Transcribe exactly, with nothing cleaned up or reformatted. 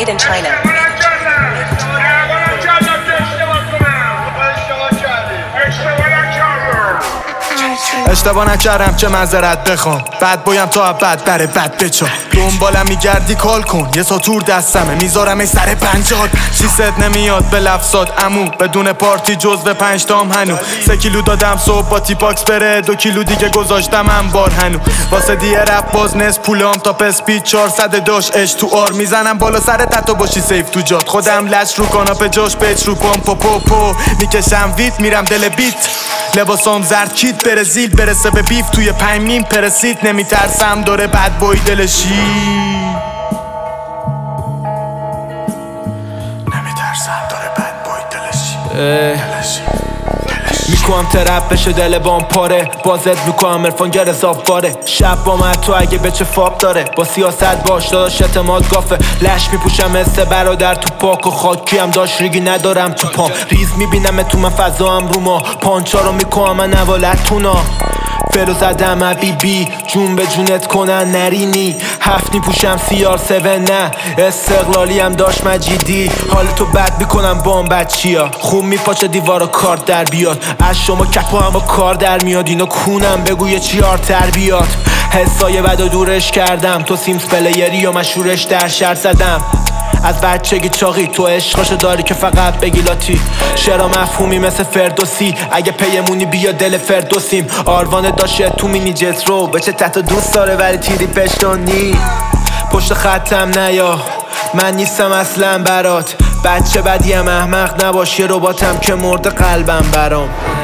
Made in China. اشتباه نکردم چه معذرت بخوام، بد بایم تا بد بره بد بچا. دنبالم میگردی کال کن، یه ساتور دستمه میذارم ای سر پنجات. سیست نمیاد به لفظات امو، بدون پارتی جز به پنج تام هنو. سه کیلو دادم صبح با تیپاکس بره، دو کیلو دیگه گذاشتم انبار هنو. واسه دیه رپ باز نصف پولام تا پسپید چهارصد داشت اش تو آر. میزنم بالا سر تتو باشی سیف تو جات، خودم لش رو کاناپه جاش پیچ رو پام پا پا پا. میکشم ویت میرم دل بیت، لباسام زرد کیت برزیل برسه به بیف. توی پنج میم پرسید نمیترسم داره بد بوی دلشی. نمیترسم داره بد بوی دلشی. میکنم ترپ بشه دل بام پاره، بازت میکنم عرفان گر اضاف باره. شب با من تو اگه بچه فاب داره، با سیاست باش داداش اعتماد گافه. لش میپوشم مثل برادر تو پاک و خاکی هم داشت ریگی ندارم تو پام. ریز میبینم تو من فضا هم رو ما، پانچا رو میکنم من نوالت تونا. فرو زدم حبیبی جون به جونت کنن نرینی. هفت میپوشم سیار سون نه استقلالی هم داشت مجیدی. حال تو بد میکنم با هم بچی ها، خوب میپاچه دیوارا کارت در بیاد. از شما کپا هم با کار در میاد، اینو کونم بگو یه چی آرتر بیاد. حسای بد و دورش کردم، تو سیمز پلیری و مشهورش در شهر زدم. از بچگی چاقی تو عشقاشو داری که فقط بگی لاتی. شعرا مفهومی مثل فردوسی، اگه پیمونی بیا دل فردوسیم. آروانه داشه تو مینی جت رو بچه تحت دوست داره ولی تیری پشتونی. پشت خطم نیا من نیستم اصلا برات، بچه بدیم احمق نباش. یه رباتم که مرده قلبم برام.